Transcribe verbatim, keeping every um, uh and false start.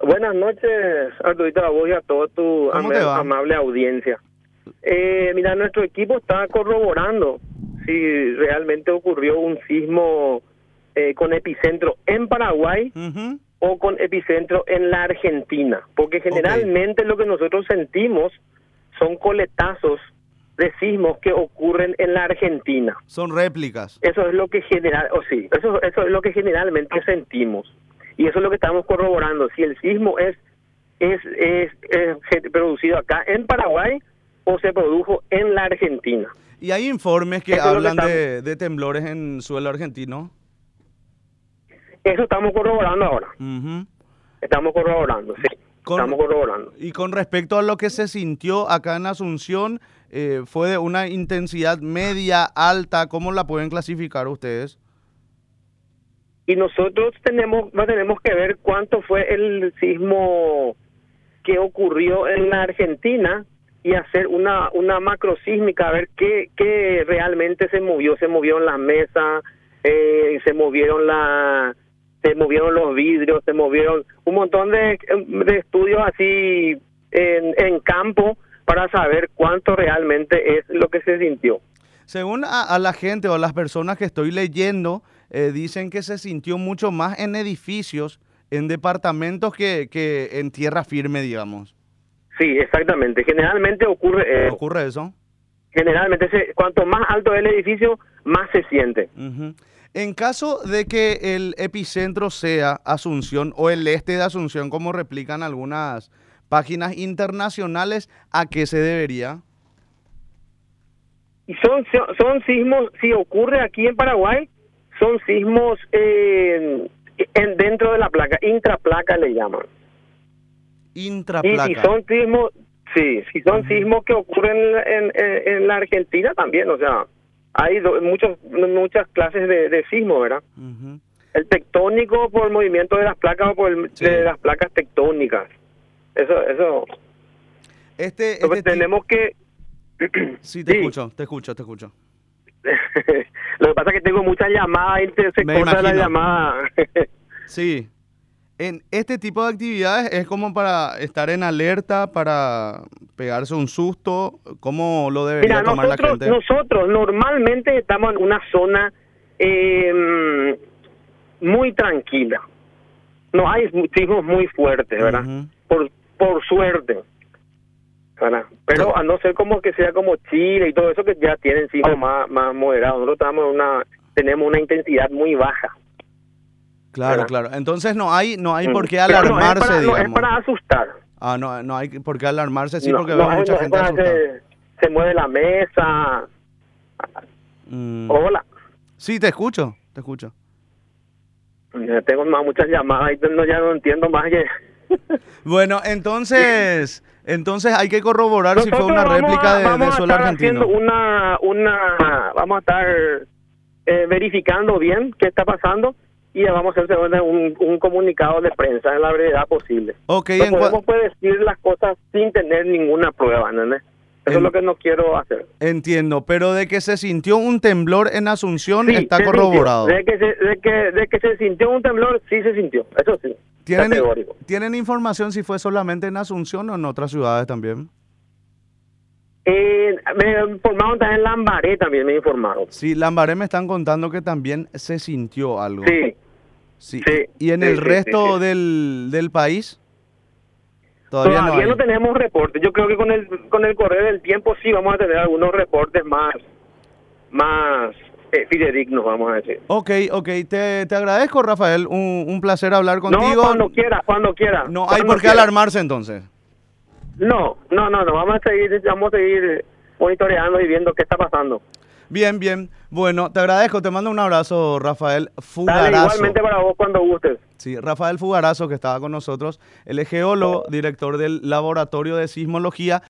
Buenas noches, Arturito, a vos y a toda tu ¿Cómo am- te va? amable audiencia. Eh, mira, nuestro equipo está corroborando si realmente ocurrió un sismo eh, con epicentro en Paraguay Ujú. o con epicentro en la Argentina, porque generalmente lo que nosotros sentimos son coletazos de sismos que ocurren en la Argentina. Son réplicas. Eso es lo que general, o sí, eso, eso es lo que generalmente sentimos. Y eso es lo que estamos corroborando, si el sismo es, es, es, es producido acá en Paraguay o se produjo en la Argentina. Y hay informes que Eso es lo que hablan estamos- de, de temblores en suelo argentino. Eso estamos corroborando ahora. Ujú. Estamos corroborando, sí. Con- Estamos corroborando. Y con respecto a lo que se sintió acá en Asunción, eh, ¿fue de una intensidad media, alta? ¿Cómo la pueden clasificar ustedes? Y nosotros tenemos, no tenemos que ver cuánto fue el sismo que ocurrió en la Argentina y hacer una una macrosísmica, a ver qué, qué realmente se movió. Se movieron las mesas, eh, se movieron la, se movieron los vidrios, se movieron un montón de, de estudios así en, en campo para saber cuánto realmente es lo que se sintió. Según a, a la gente o a las personas que estoy leyendo, eh, dicen que se sintió mucho más en edificios, en departamentos que, que en tierra firme, digamos. Sí, exactamente. Generalmente ocurre eso. ¿Ocurre eso? Generalmente, se, cuanto más alto es el edificio, más se siente. Ujú. En caso de que el epicentro sea Asunción o el este de Asunción, como replican algunas páginas internacionales, ¿a qué se debería? Y son, son sismos, si ocurre aquí en Paraguay, son sismos eh, en, dentro de la placa, intraplaca le llaman. Y Intraplaca. si son sismos, sí, si son sismos que ocurren en, en, en la Argentina también, o sea, hay do, muchos, muchas clases de, de sismo, ¿verdad? Ujú. El tectónico por el movimiento de las placas o por el, Sí. de las placas tectónicas. Eso, eso. Este, Entonces este ti- tenemos que... Sí, te Sí. escucho, te escucho, te escucho. Lo que pasa es que tengo muchas llamadas y te- se Me corta la imagino. llamada. Sí. En este tipo de actividades es como para estar en alerta, para pegarse un susto. ¿Cómo lo debería Mira, tomar la nosotros, gente? nosotros normalmente estamos en una zona eh, muy tranquila. No hay sismos muy fuertes, ¿verdad? Ujú. Por por suerte. ¿Verdad? Pero a no ser como que sea como Chile y todo eso, que ya tienen sismos más, más moderados. Nosotros estamos en una, tenemos una intensidad muy baja. Claro, ¿verdad? claro. Entonces no hay, no hay Mm. por qué Pero no es alarmarse, para- no es digamos. para asustar. Ah, no, no hay por qué alarmarse, sí, No, porque no, veo es- mucha no es gente para asustada. se, se mueve la mesa. Mm. Hola. Sí, te escucho, te escucho. Ya tengo más muchas llamadas y no, ya no entiendo más que... Bueno, entonces, entonces hay que corroborar si fue Nosotros una vamos réplica a- de, vamos de a suelo estar argentino. haciendo una, una, vamos a estar eh, verificando bien qué está pasando y ya vamos a hacer un, un comunicado de prensa en la brevedad posible. Ok, No en cua- podemos pues, decir las cosas sin tener ninguna prueba, ¿entendés? Eso En- es lo que no quiero hacer. entiendo, pero de que se sintió un temblor en Asunción Sí, está se sintió. corroborado. De que, se, de, que, de que se sintió un temblor, sí se sintió, eso sí, ¿Tienen, categórico. ¿Tienen información si fue solamente en Asunción o en otras ciudades también? Eh, me informaron también en Lambaré, también me informaron. Sí, Lambaré me están contando que también se sintió algo. Sí, Sí. sí, ¿Y en sí, el sí, resto sí, sí. Del, del país? Todavía, Todavía no no, hay. tenemos reportes. Yo creo que con el con el correr del tiempo sí vamos a tener algunos reportes más más eh, fidedignos, vamos a decir. Ok, ok, te, te agradezco, Rafael. Un, un placer hablar contigo. No, cuando quiera, cuando quiera. No hay cuando por qué quiera. alarmarse entonces. No, no, no, no. Vamos a seguir, vamos a seguir monitoreando y viendo qué está pasando. Bien, bien. Bueno, te agradezco. Te mando un abrazo, Rafael Dale, Fugarazo. igualmente para vos cuando gustes. Sí, Rafael Fugarazo, que estaba con nosotros. Él es geólogo, director del Laboratorio de Sismología